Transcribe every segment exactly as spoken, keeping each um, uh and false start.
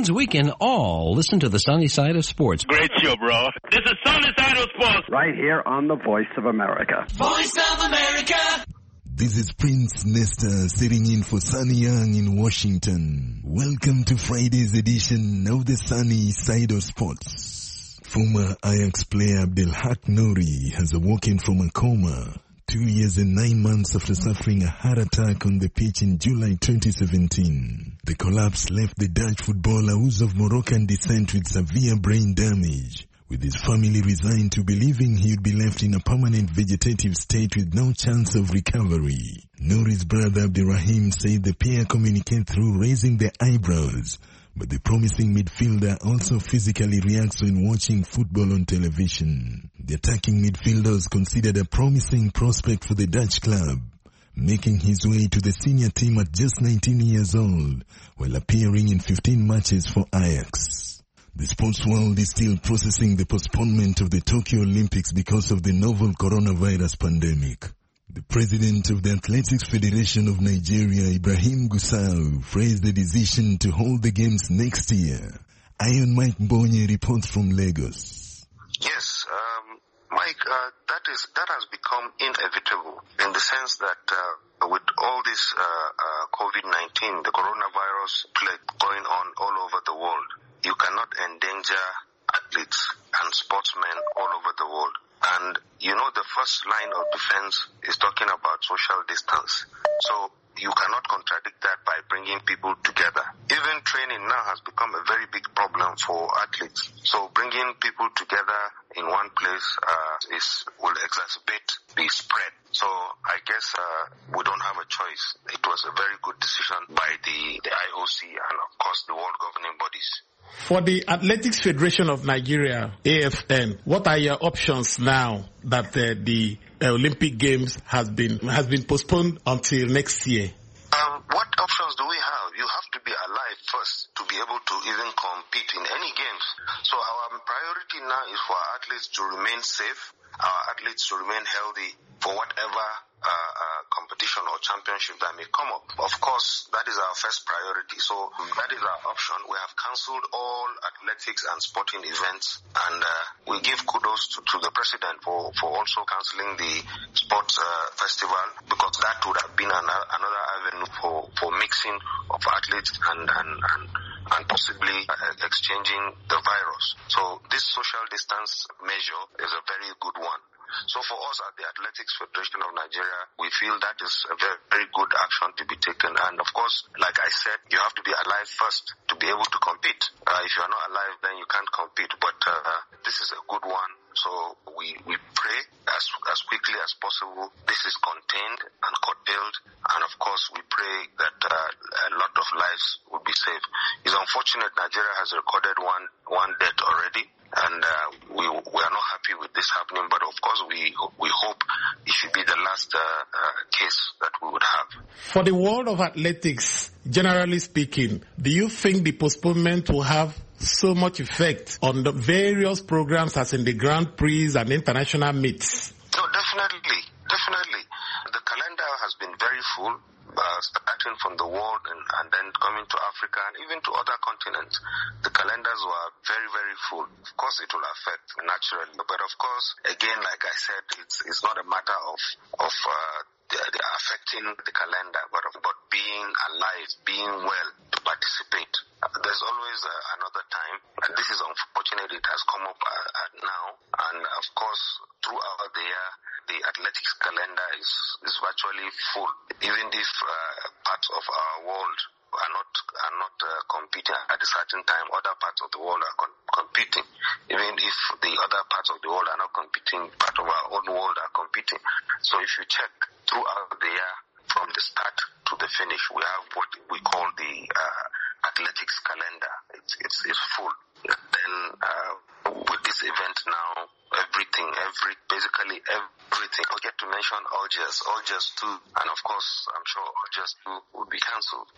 means we can all listen to the sunny side of sports. Great show, bro. This is Sunny Side of Sports. Right here on the Voice of America. Voice of America. This is Prince Nesta sitting in for Sunny Young in Washington. Welcome to Friday's edition of the Sunny Side of Sports. Former Ajax player Abdelhak Nouri has awoken from a coma two years and nine months after suffering a heart attack on the pitch in July twenty seventeen. The collapse left the Dutch footballer, who's of Moroccan descent, with severe brain damage, with his family resigned to believing he would be left in a permanent vegetative state with no chance of recovery. Nouri's brother Abdirahim said the pair communicate through raising their eyebrows, but the promising midfielder also physically reacts when watching football on television. The attacking midfielder is considered a promising prospect for the Dutch club, making his way to the senior team at just nineteen years old, while appearing in fifteen matches for Ajax. The sports world is still processing the postponement of the Tokyo Olympics because of the novel coronavirus pandemic. The president of the Athletics Federation of Nigeria, Ibrahim Gusau, praised the decision to hold the games next year. Iron Mike Mbonye reports from Lagos. Yes, um, Mike, uh, that is that has become inevitable in the sense that uh, with all this uh, uh, COVID nineteen, the coronavirus plague going on all over the world, you cannot endanger athletes and sportsmen all over the world. And, you know, the first line of defense is talking about social distance. So you cannot contradict that by bringing people together. Even training now has become a very big problem for athletes. So bringing people together in one place uh, is will exacerbate the spread. So I guess uh, we don't have a choice. It was a very good decision by the, the I O C and, of course, the world governing bodies. For the Athletics Federation of Nigeria, A F N, what are your options now that uh, the uh, Olympic Games has been has been postponed until next year? Um, what options do we have? You have to be alive first to be able to even compete in any games. So our priority now is for our athletes to remain safe, our athletes to remain healthy for whatever uh, uh, competition or championship that may come up. Of course, that is our first priority. So that is our option. We have cancelled all athletics and sporting events, and uh, we give kudos to, to the president for, for also cancelling the sports uh, festival, because that would have been an, another avenue for, for mixing of athletes and, and, and, and possibly uh, exchanging the virus. So this social distance measure is a very good one. So for us at the Athletics Federation of Nigeria, we feel that is a very, very good action to be taken. And of course, like I said, you have to be alive first to be able to compete. Uh, if you are not alive, then you can't compete. But uh, this is a good one. So we, we pray as as quickly as possible this is contained and curtailed. And of course, we pray that uh, a lot of lives will be saved. It's unfortunate Nigeria has recorded one one death already. And uh, we we are not happy with this happening, but of course we we hope it should be the last uh, uh, case that we would have. For the world of athletics, generally speaking, do you think the postponement will have so much effect on the various programs as in the Grand Prix and international meets? No, definitely, definitely. The calendar has been very full. Uh, starting from the world and, and then coming to Africa and even to other continents, the calendars were very, very full. Of course, it will affect naturally, but of course, again, like I said, it's it's not a matter of of uh, the, the affecting the calendar, but of but being alive, being well to participate. Uh, there's always uh, another time, and this is unfortunate. It has come up uh, uh, now, and of course, throughout the year, the athletics calendar is, is virtually full. Even if uh, parts of our world are not are not uh, competing at a certain time, other parts of the world are con- competing. Even if the other parts of the world are not competing, part of our own world are competing. So if you check throughout the year, from the start to the finish, we have what we call the uh, athletics calendar. It's it's, it's full. Then uh, with this event now, everything, every basically everything. I get to mention Algiers, Algiers two, and of course, I'm sure Algiers two would be cancelled.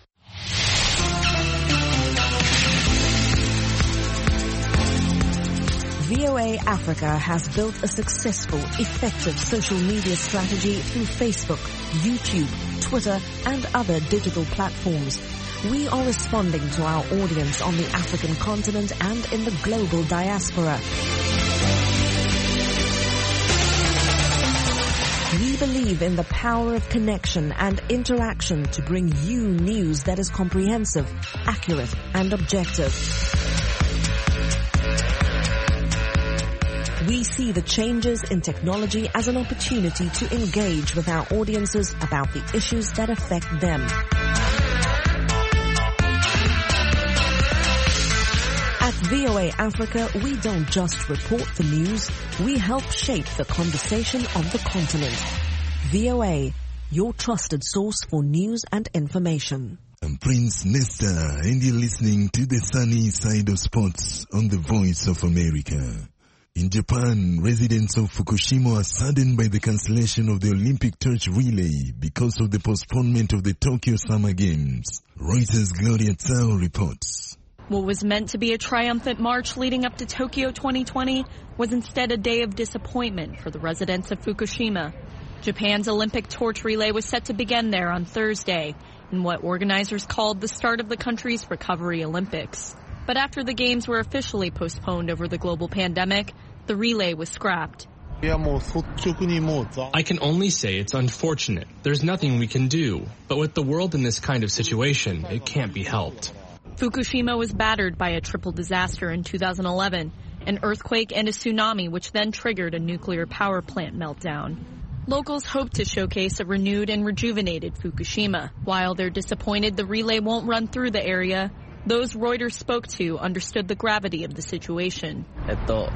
V O A Africa has built a successful, effective social media strategy through Facebook, YouTube, Twitter, and other digital platforms. We are responding to our audience on the African continent and in the global diaspora. We believe in the power of connection and interaction to bring you news that is comprehensive, accurate, and objective. We see the changes in technology as an opportunity to engage with our audiences about the issues that affect them. At V O A Africa, we don't just report the news, we help shape the conversation of the continent. V O A, your trusted source for news and information. I'm Prince Nesta, and you're listening to the sunny side of sports on the Voice of America. In Japan, residents of Fukushima are saddened by the cancellation of the Olympic torch relay because of the postponement of the Tokyo Summer Games. Reuters' Gloria Tsao reports. What was meant to be a triumphant march leading up to Tokyo twenty twenty was instead a day of disappointment for the residents of Fukushima. Japan's Olympic torch relay was set to begin there on Thursday in what organizers called the start of the country's recovery Olympics. But after the games were officially postponed over the global pandemic, the relay was scrapped. I can only say it's unfortunate. There's nothing we can do. But with the world in this kind of situation, it can't be helped. Fukushima was battered by a triple disaster in two thousand eleven, an earthquake and a tsunami which then triggered a nuclear power plant meltdown. Locals hope to showcase a renewed and rejuvenated Fukushima. While they're disappointed the relay won't run through the area, those Reuters spoke to understood the gravity of the situation. I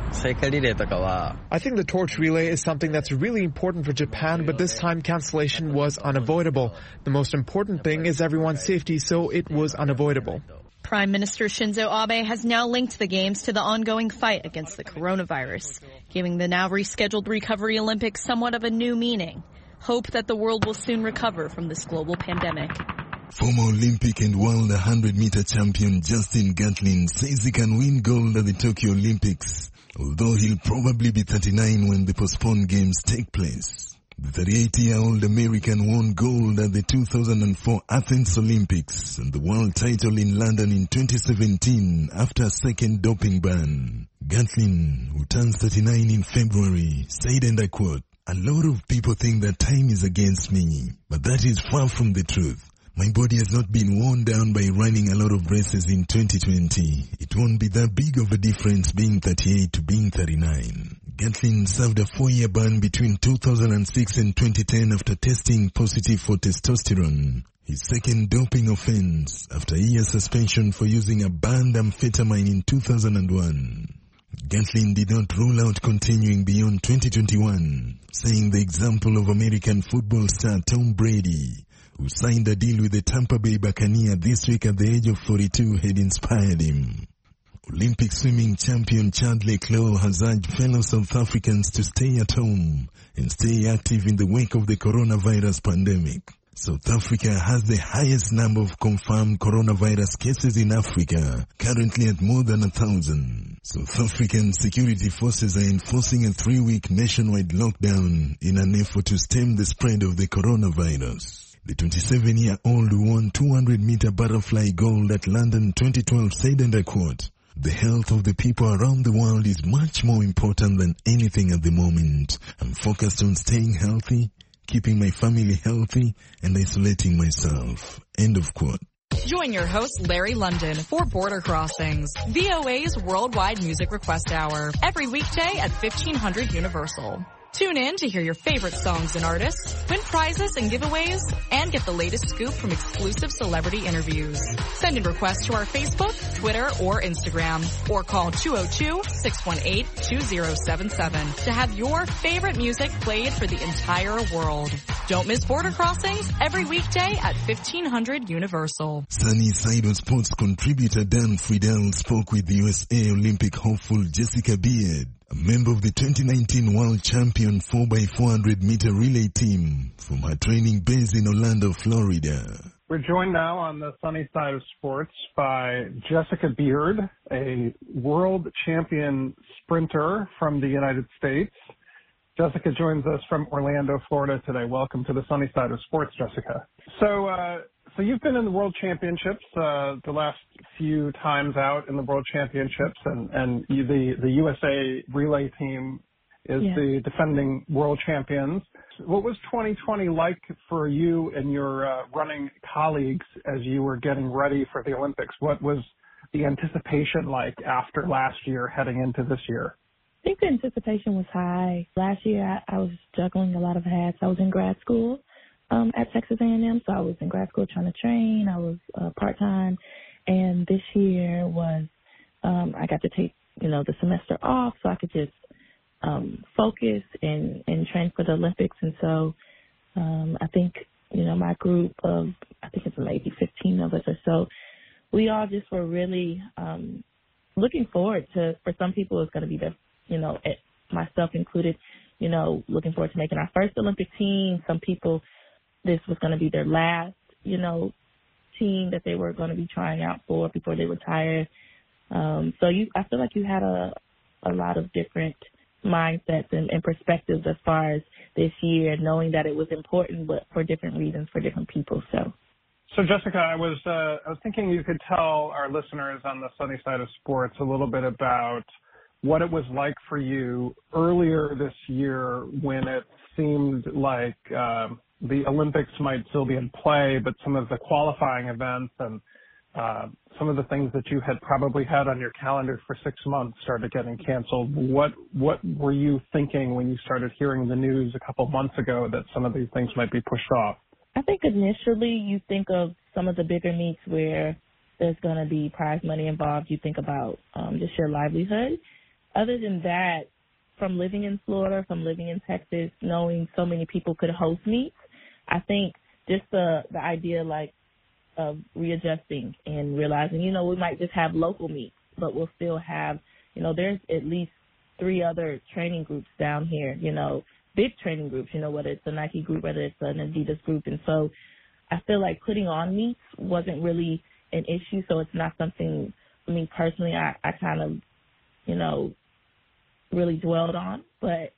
think the torch relay is something that's really important for Japan, but this time cancellation was unavoidable. The most important thing is everyone's safety, so it was unavoidable. Prime Minister Shinzo Abe has now linked the games to the ongoing fight against the coronavirus, giving the now rescheduled Recovery Olympics somewhat of a new meaning. Hope that the world will soon recover from this global pandemic. Former Olympic and world one hundred meter champion Justin Gatlin says he can win gold at the Tokyo Olympics, although he'll probably be thirty-nine when the postponed games take place. The thirty-eight-year-old American won gold at the two thousand four Athens Olympics and the world title in London in twenty seventeen after a second doping ban. Gatlin, who turns thirty-nine in February, said, and I quote, "A lot of people think that time is against me, but that is far from the truth. My body has not been worn down by running a lot of races in twenty twenty. It won't be that big of a difference being thirty-eight to being thirty-nine. Gatlin served a four-year ban between two thousand six and twenty ten after testing positive for testosterone. His second doping offense after a year suspension for using a banned amphetamine in two thousand one. Gatlin did not rule out continuing beyond twenty twenty-one, saying the example of American football star Tom Brady, who signed a deal with the Tampa Bay Buccaneers this week at the age of forty-two, had inspired him. Olympic swimming champion Chad Leclerc has urged fellow South Africans to stay at home and stay active in the wake of the coronavirus pandemic. South Africa has the highest number of confirmed coronavirus cases in Africa, currently at more than a thousand. South African security forces are enforcing a three-week nationwide lockdown in an effort to stem the spread of the coronavirus. The twenty-seven-year-old who won two hundred meter butterfly gold at London twenty twelve said, and I quote, "The health of the people around the world is much more important than anything at the moment. I'm focused on staying healthy, keeping my family healthy, and isolating myself." End of quote. Join your host, Larry London, for Border Crossings, V O A's worldwide music request hour, every weekday at fifteen hundred Universal. Tune in to hear your favorite songs and artists, win prizes and giveaways, and get the latest scoop from exclusive celebrity interviews. Send in requests to our Facebook, Twitter, or Instagram, or call two oh two, six one eight, two oh seven seven to have your favorite music played for the entire world. Don't miss Border Crossings every weekday at fifteen hundred Universal. Sunny Side of Sports contributor Dan Friedel spoke with U S A Olympic hopeful Jessica Beard, a member of the twenty nineteen world champion four by four hundred meter relay team, from her training base in Orlando, Florida. We're joined now on the Sunny Side of Sports by Jessica Beard, a world champion sprinter from the United States. Jessica joins us from Orlando, Florida today. Welcome to the Sunny Side of Sports, Jessica. So, uh, So you've been in the World Championships uh, the last few times out in the World Championships, and, and you, the, the U S A relay team is yeah. the defending world champions. What was twenty twenty like for you and your uh, running colleagues as you were getting ready for the Olympics? What was the anticipation like after last year heading into this year? I think the anticipation was high. Last year I, I was juggling a lot of hats. I was in grad school um, at Texas A and M, so I was in grad school trying to train. I was uh, part-time, and this year was um, I got to take, you know, the semester off so I could just um, focus and, and train for the Olympics. And so um, I think, you know, my group of, I think it's maybe fifteen of us or so, we all just were really um, looking forward to, for some people it's going to be the, you know, it, myself included, you know, looking forward to making our first Olympic team. Some people, this was going to be their last, you know, team that they were going to be trying out for before they retire. Um, so you, I feel like you had a, a lot of different mindsets and, and perspectives as far as this year, knowing that it was important, but for different reasons for different people. So. So, Jessica, I was uh, I was thinking you could tell our listeners on the Sunny Side of Sports a little bit about what it was like for you earlier this year when it seemed like um, the Olympics might still be in play, but some of the qualifying events and uh, some of the things that you had probably had on your calendar for six months started getting canceled. What what were you thinking when you started hearing the news a couple months ago that some of these things might be pushed off? I think initially you think of some of the bigger meets where there's going to be prize money involved. You think about um, just your livelihood. Other than that, from living in Florida, from living in Texas, knowing so many people could host meets, I think just the, the idea like of readjusting and realizing, you know, we might just have local meets, but we'll still have, you know, there's at least three other training groups down here, you know, big training groups, you know, whether it's a Nike group, whether it's an Adidas group. And so I feel like putting on meets wasn't really an issue. So it's not something, I mean, personally, I, I kind of, you know, really dwelled on. But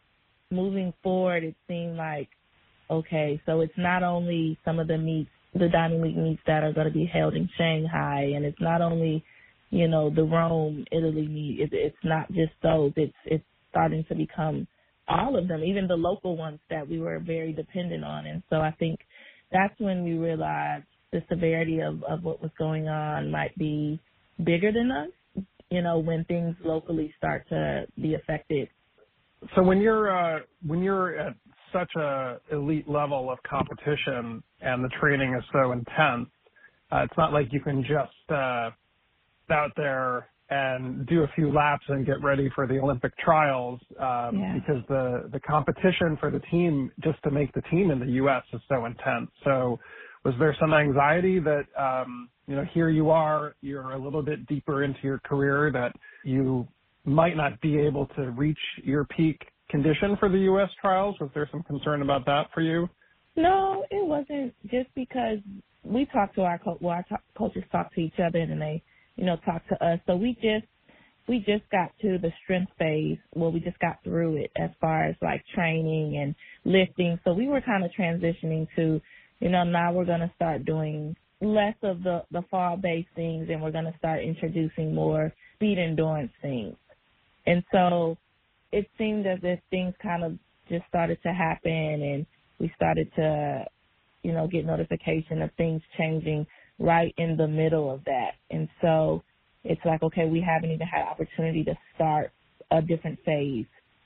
moving forward, it seemed like, okay, so it's not only some of the meets, the Diamond League meets that are going to be held in Shanghai, and it's not only, you know, the Rome, Italy meet. It, it's not just those. It's it's starting to become all of them, even the local ones that we were very dependent on. And so I think that's when we realized the severity of, of what was going on might be bigger than us, you know, when things locally start to be affected. So when you're uh, when you're at such a elite level of competition and the training is so intense, uh, it's not like you can just uh, out there and do a few laps and get ready for the Olympic trials um, yeah. because the, the competition for the team just to make the team in the U S is so intense. So was there some anxiety that, um, you know, here you are, you're a little bit deeper into your career that you might not be able to reach your peak condition for the U S trials? Was there some concern about that for you? No, it wasn't, just because we talked to our, co- well, our to- coaches talk to each other and they, you know, talk to us. So we just, we just got to the strength phase. Well, we just got through it as far as like training and lifting. So we were kind of transitioning to, you know, now we're going to start doing less of the, the fall-based things and we're going to start introducing more speed endurance things. And so it seemed as if things kind of just started to happen and we started to, you know, get notification of things changing right in the middle of that. And so it's like, okay, we haven't even had opportunity to start a different phase.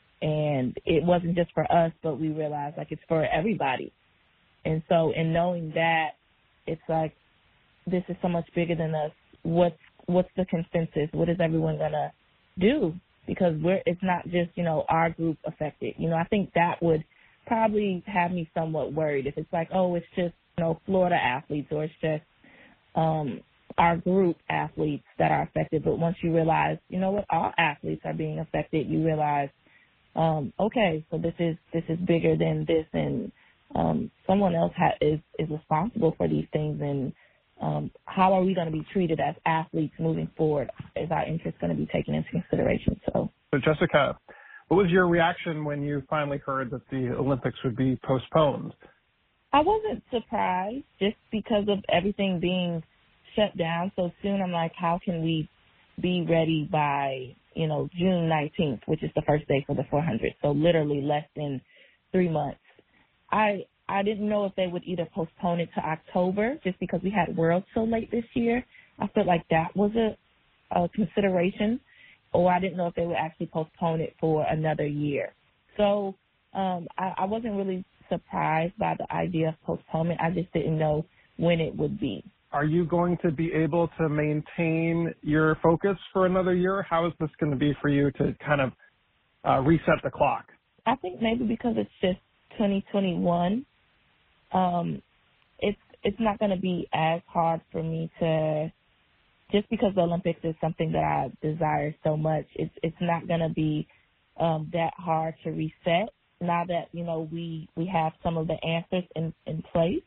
And it wasn't just for us, but we realized like it's for everybody. And so in knowing that, it's like, this is so much bigger than us. What's, what's the consensus? What is everyone going to do? Because we're, it's not just, you know, our group affected. You know, I think that would probably have me somewhat worried if it's like, oh, it's just, you know, Florida athletes or it's just, um, our group athletes that are affected. But once you realize, you know what, all athletes are being affected, you realize, um, okay, so this is, this is bigger than this, and, um, someone else ha- is, is responsible for these things. And, um, how are we going to be treated as athletes moving forward? Is our interest going to be taken into consideration? So, so Jessica, what was your reaction when you finally heard that the Olympics would be postponed? I wasn't surprised just because of everything being shut down so soon. I'm like, how can we be ready by, you know, June nineteenth, which is the first day for the four hundred. So literally less than three months. I I didn't know if they would either postpone it to October just because we had Worlds so late this year. I felt like that was a, a consideration, or I didn't know if they would actually postpone it for another year. So um, I, I wasn't really surprised by the idea of postponement. I just didn't know when it would be. Are you going to be able to maintain your focus for another year? How is this going to be for you to kind of uh, reset the clock? I think maybe because it's just twenty twenty-one, um, it's it's not going to be as hard for me to, just because the Olympics is something that I desire so much, it's it's not going to be um, that hard to reset now that, you know, we, we have some of the answers in, in place.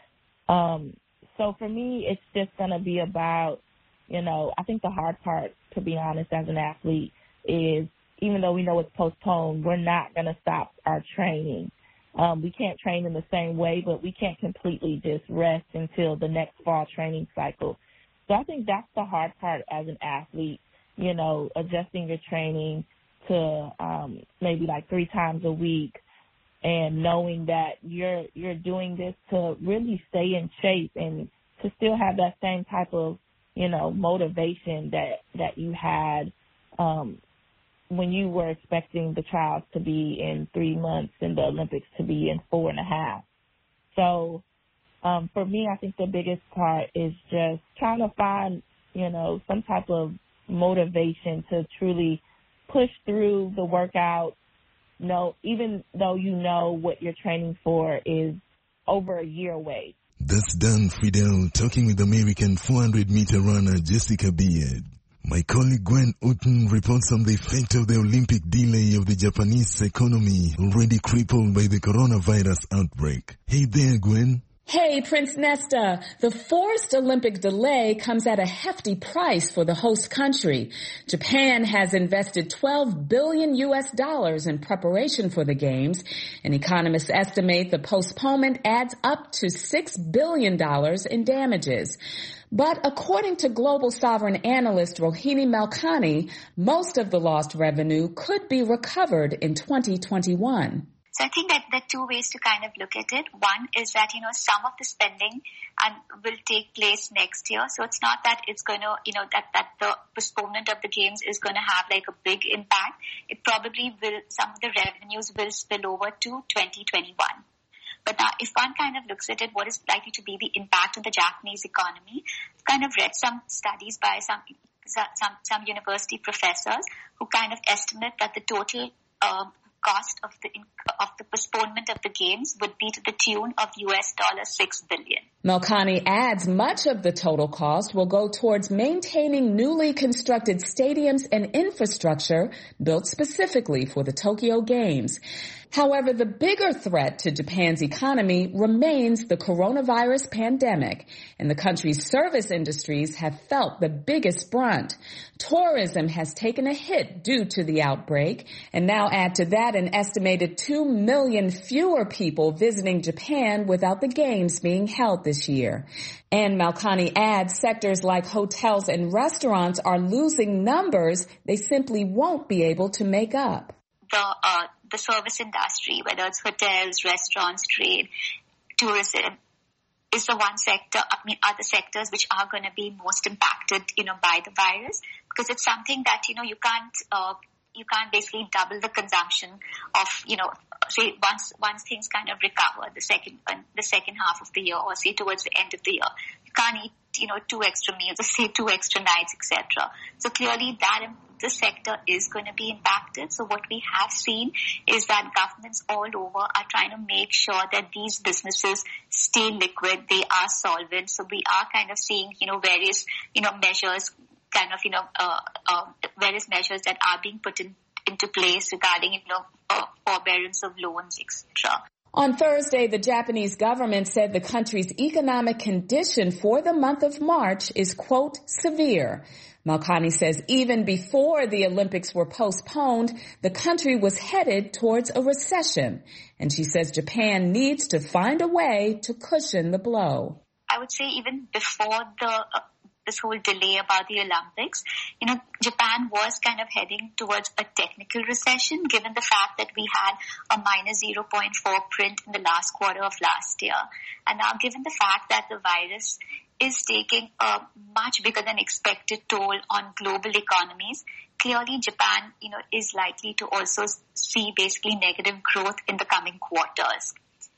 Um, so for me, it's just going to be about, you know, I think the hard part, to be honest, as an athlete is, even though we know it's postponed, we're not going to stop our training. Um, we can't train in the same way, but we can't completely just rest until the next fall training cycle. So I think that's the hard part as an athlete, you know, adjusting your training to um, maybe like three times a week and knowing that you're you're doing this to really stay in shape and to still have that same type of, you know, motivation that, that you had um, when you were expecting the trials to be in three months and the Olympics to be in four and a half. So um, for me, I think the biggest part is just trying to find, you know, some type of motivation to truly push through the workout. You know, even though you know what you're training for is over a year away. That's Dan Fidel talking with American four hundred meter runner Jessica Beard. My colleague Gwen Uten reports on the effect of the Olympic delay of the Japanese economy already crippled by the coronavirus outbreak. Hey there, Gwen. Hey, Prince Nesta. The forced Olympic delay comes at a hefty price for the host country. Japan has invested twelve billion U S dollars in preparation for the Games, and economists estimate the postponement adds up to six billion dollars in damages. But according to global sovereign analyst Rohini Malkani, most of the lost revenue could be recovered in twenty twenty-one. So I think that there are two ways to kind of look at it. One is that, you know, some of the spending and will take place next year. So it's not that it's going to, you know, that, that the postponement of the Games is going to have like a big impact. It probably will, some of the revenues will spill over to twenty twenty-one. But now if one kind of looks at it, what is likely to be the impact on the Japanese economy? I've kind of read some studies by some, some, some university professors who kind of estimate that the total, um, cost of the of the postponement of the Games would be to the tune of U S dollar six billion. Malkani adds much of the total cost will go towards maintaining newly constructed stadiums and infrastructure built specifically for the Tokyo Games. However, the bigger threat to Japan's economy remains the coronavirus pandemic, and the country's service industries have felt the biggest brunt. Tourism has taken a hit due to the outbreak, and now add to that an estimated two million fewer people visiting Japan without the Games being held this year. And Malkani adds sectors like hotels and restaurants are losing numbers they simply won't be able to make up. The, uh, the service industry, whether it's hotels, restaurants, trade, tourism, is the one sector, I mean, other sectors which are going to be most impacted, you know, by the virus, because it's something that, you know, you can't, uh, you can't basically double the consumption of, you know, say once, once things kind of recover the second, uh, the second half of the year, or say towards the end of the year. You can't eat, you know, two extra meals or say two extra nights, et cetera. So clearly that the sector is going to be impacted. So what we have seen is that governments all over are trying to make sure that these businesses stay liquid, they are solvent. So we are kind of seeing, you know, various, you know, measures, kind of, you know, uh, uh, various measures that are being put in, into place regarding, you know, uh, forbearance of loans, et cetera. On Thursday, the Japanese government said the country's economic condition for the month of March is, quote, severe. Malkani says even before the Olympics were postponed, the country was headed towards a recession. And she says Japan needs to find a way to cushion the blow. I would say even before the uh, this whole delay about the Olympics, you know, Japan was kind of heading towards a technical recession, given the fact that we had a minus zero point four print in the last quarter of last year. And now, given the fact that the virus is taking a much bigger than expected toll on global economies, clearly Japan, you know, is likely to also see basically negative growth in the coming quarters.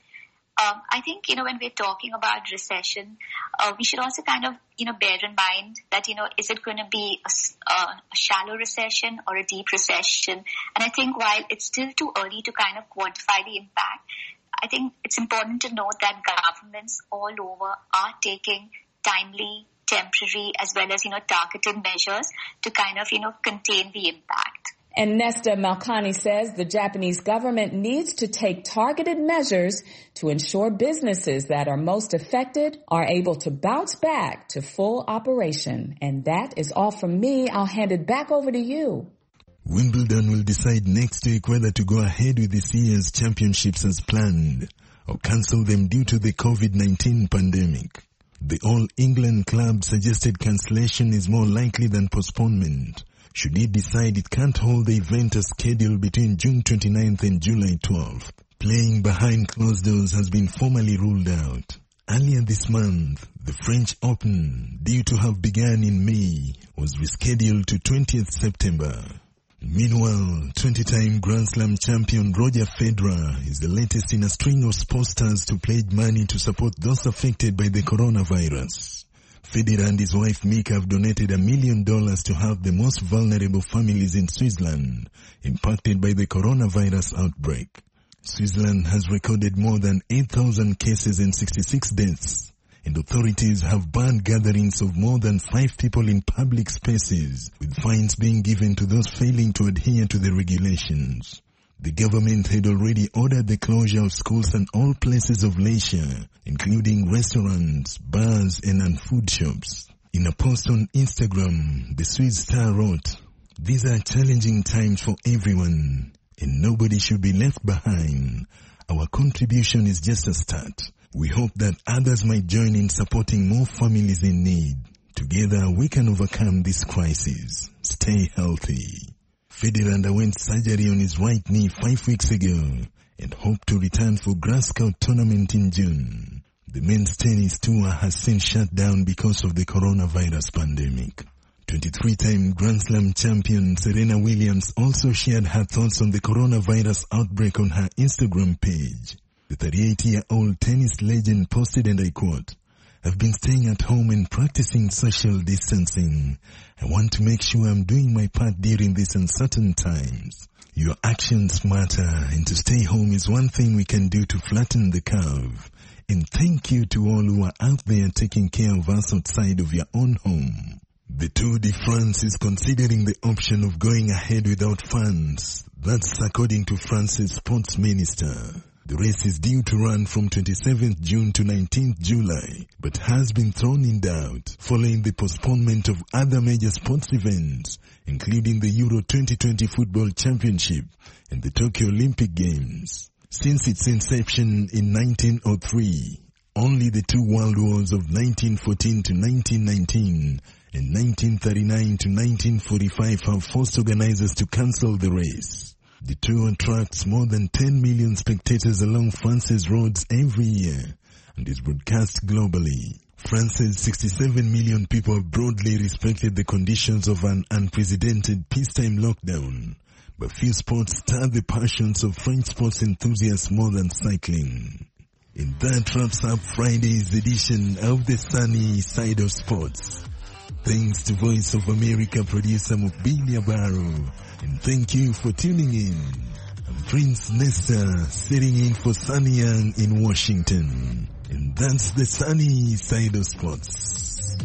Um, I think, you know, when we're talking about recession, uh, we should also kind of, you know, bear in mind that, you know, is it going to be a, uh, a shallow recession or a deep recession? And I think while it's still too early to kind of quantify the impact, I think it's important to note that governments all over are taking timely, temporary, as well as, you know, targeted measures to kind of, you know, contain the impact. And Nesta Malkani says the Japanese government needs to take targeted measures to ensure businesses that are most affected are able to bounce back to full operation. And that is all from me. I'll hand it back over to you. Wimbledon will decide next week whether to go ahead with this year's championships as planned or cancel them due to the covid nineteen pandemic. The All England club suggested cancellation is more likely than postponement, should it decide it can't hold the event as scheduled between June twenty-ninth and July twelfth. Playing behind closed doors has been formally ruled out. Earlier this month, the French Open, due to have begun in May, was rescheduled to twentieth September. Meanwhile, twenty-time Grand Slam champion Roger Federer is the latest in a string of sports stars to pledge money to support those affected by the coronavirus. Federer and his wife Mika have donated a million dollars to help the most vulnerable families in Switzerland impacted by the coronavirus outbreak. Switzerland has recorded more than eight thousand cases and sixty-six deaths, and authorities have banned gatherings of more than five people in public spaces, with fines being given to those failing to adhere to the regulations. The government had already ordered the closure of schools and all places of leisure, including restaurants, bars, and food shops. In a post on Instagram, the Swiss Star wrote, "These are challenging times for everyone, and nobody should be left behind. Our contribution is just a start. We hope that others might join in supporting more families in need. Together we can overcome this crisis. Stay healthy." Federer underwent surgery on his right knee five weeks ago and hoped to return for Glasgow tournament in June. The men's tennis tour has since shut down because of the coronavirus pandemic. twenty-three-time Grand Slam champion Serena Williams also shared her thoughts on the coronavirus outbreak on her Instagram page. The thirty-eight-year-old tennis legend posted, and I quote, "I've been staying at home and practicing social distancing. I want to make sure I'm doing my part during these uncertain times. Your actions matter, and to stay home is one thing we can do to flatten the curve. And thank you to all who are out there taking care of us outside of your own home." The Tour de France is considering the option of going ahead without fans. That's according to France's sports minister. The race is due to run from twenty-seventh June to nineteenth July, but has been thrown in doubt following the postponement of other major sports events, including the Euro twenty twenty Football Championship and the Tokyo Olympic Games. Since its inception in nineteen oh three, only the two world wars of nineteen fourteen to nineteen nineteen and nineteen thirty-nine to nineteen forty-five have forced organizers to cancel the race. The tour attracts more than ten million spectators along France's roads every year and is broadcast globally. France's sixty-seven million people have broadly respected the conditions of an unprecedented peacetime lockdown, but few sports stir the passions of French sports enthusiasts more than cycling. And that wraps up Friday's edition of the Sunny Side of Sports. Thanks to Voice of America producer Mobilia Barrow, and thank you for tuning in. I'm Prince Nesta, sitting in for Sunny Young in Washington. And that's the Sunny Side of Sports.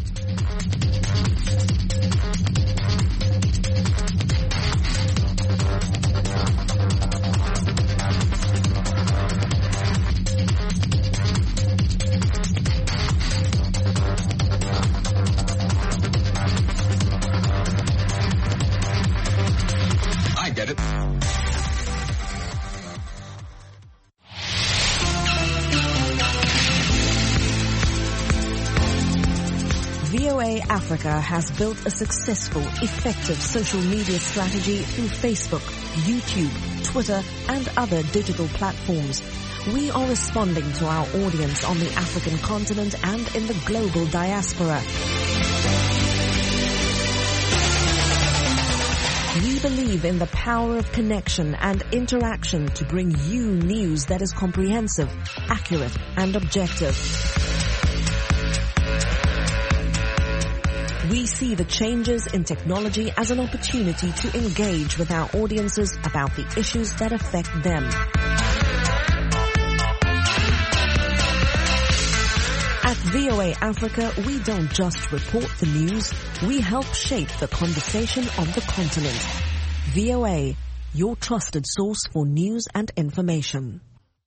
V O A Africa has built a successful, effective social media strategy through Facebook, YouTube, Twitter, and other digital platforms. We are responding to our audience on the African continent and in the global diaspora. We believe in the power of connection and interaction to bring you news that is comprehensive, accurate, and objective. We see the changes in technology as an opportunity to engage with our audiences about the issues that affect them. At V O A Africa, we don't just report the news, we help shape the conversation on the continent. V O A, your trusted source for news and information.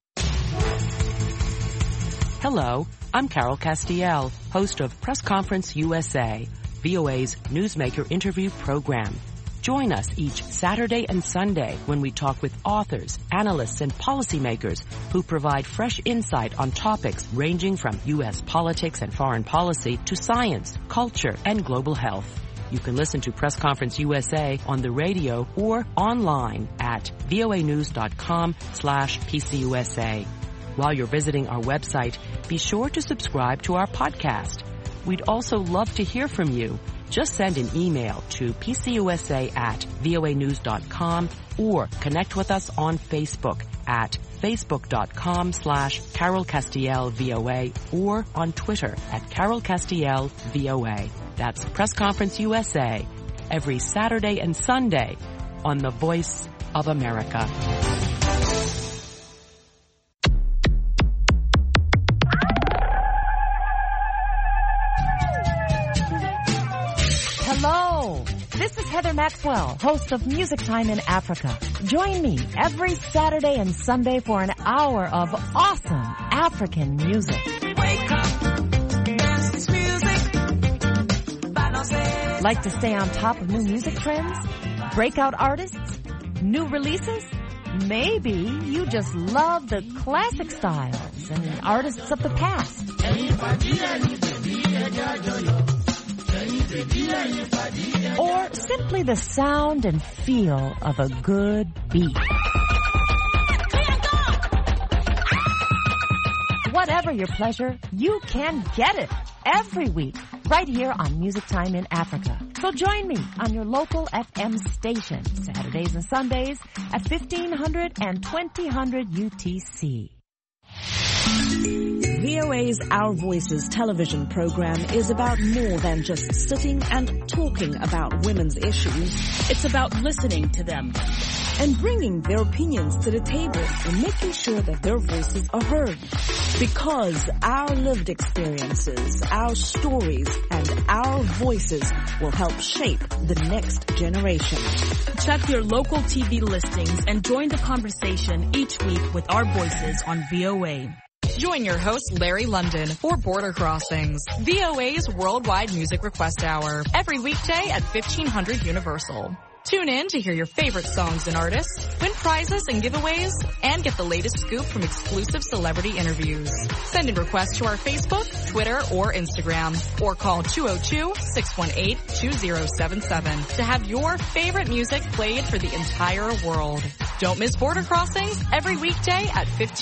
Hello, I'm Carol Castiel, host of Press Conference U S A, V O A's Newsmaker interview program. Join us each Saturday and Sunday when we talk with authors, analysts, and policymakers who provide fresh insight on topics ranging from U S politics and foreign policy to science, culture, and global health. You can listen to Press Conference U S A on the radio or online at voanews.com slash PCUSA. While you're visiting our website, be sure to subscribe to our podcast. We'd also love to hear from you. Just send an email to pcusa at voanews.com or connect with us on Facebook at facebook.com slash Carol Castiel VOA or on Twitter at Carol Castiel VOA. That's Press Conference U S A every Saturday and Sunday on the Voice of America. Hello, this is Heather Maxwell, host of Music Time in Africa. Join me every Saturday and Sunday for an hour of awesome African music. Wake up, dance music. Like to stay on top of new music trends? Breakout artists? New releases? Maybe you just love the classic styles and artists of the past. Or simply the sound and feel of a good beat. Whatever your pleasure, you can get it every week right here on Music Time in Africa. So join me on your local F M station Saturdays and Sundays at fifteen hundred and twenty hundred U T C. V O A's Our Voices television program is about more than just sitting and talking about women's issues. It's about listening to them and bringing their opinions to the table and making sure that their voices are heard. Because our lived experiences, our stories, and our voices will help shape the next generation. Check your local T V listings and join the conversation each week with our voices on V O A. Join your host, Larry London, for Border Crossings, V O A's Worldwide Music Request Hour, every weekday at fifteen hundred Universal. Tune in to hear your favorite songs and artists, win prizes and giveaways, and get the latest scoop from exclusive celebrity interviews. Send in requests to our Facebook, Twitter, or Instagram, or call two oh two, six one eight, two oh seven seven to have your favorite music played for the entire world. Don't miss Border Crossings every weekday at fifteen